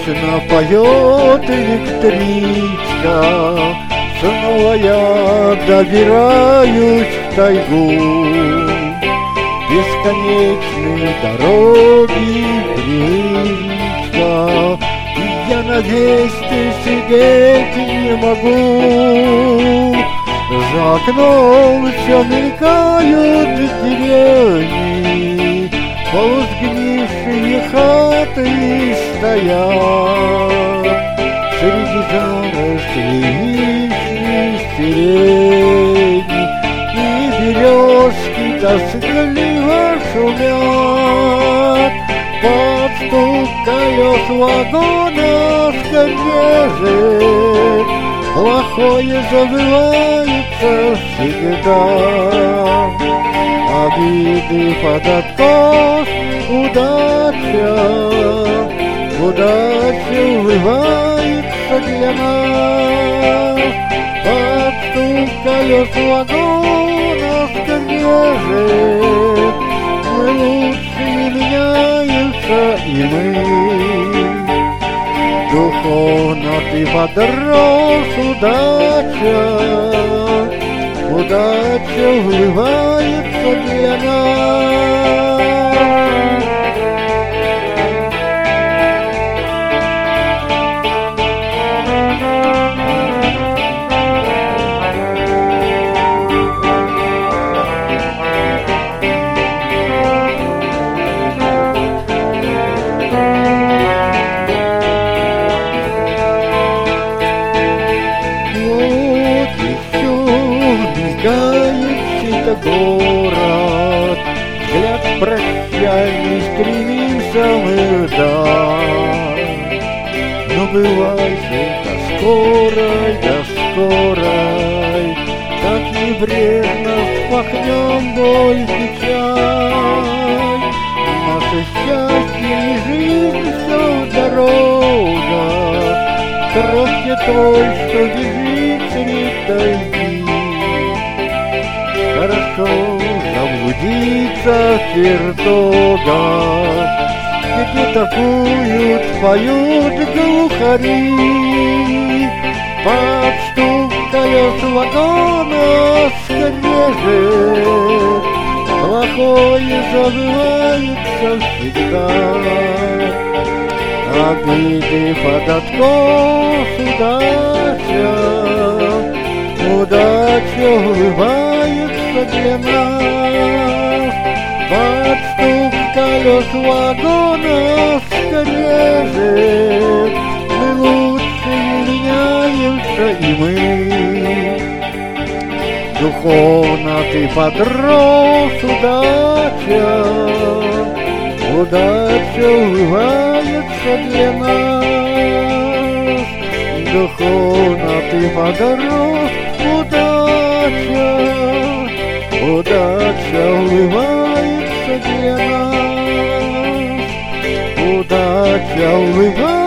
Вечно поет электричка, снова я добираюсь в тайгу. Бесконечные дороги, речка, и я на месте сидеть не могу. За окном все мелькают деревни, полусгнившие хаты стоят среди зарослей вишни, сирени, и березки тоскливо шумят. Под стук колес вагона скрежет, плохое забывается всегда. Обиды под откос, удача улыбается для нас. Под стук колес вагона скрежет, мы лучшие меняются, и мы. Духовно ты подрос, удача улыбается для нас. Чей-то город, взгляд прощальный стремится вдаль. Но бывай же до скорой, так небрежно вспахнем боль, печаль. Наше счастье и жизнь все дорога, тропке той, что бежит средь тайги. Хорошо заблудиться в чертогах, где тоскуют, поют глухари. Под стук колес вагона скрежет, плохое забывается всегда. Обиды под откос, удача улыбается для нас. Под стук колес вагона скрежет, мы лучшие меняются, и мы. Духовно ты подрос, удача улыбается для нас. Духовно ты подрос, удача улыбается для нас. Удача улыбается.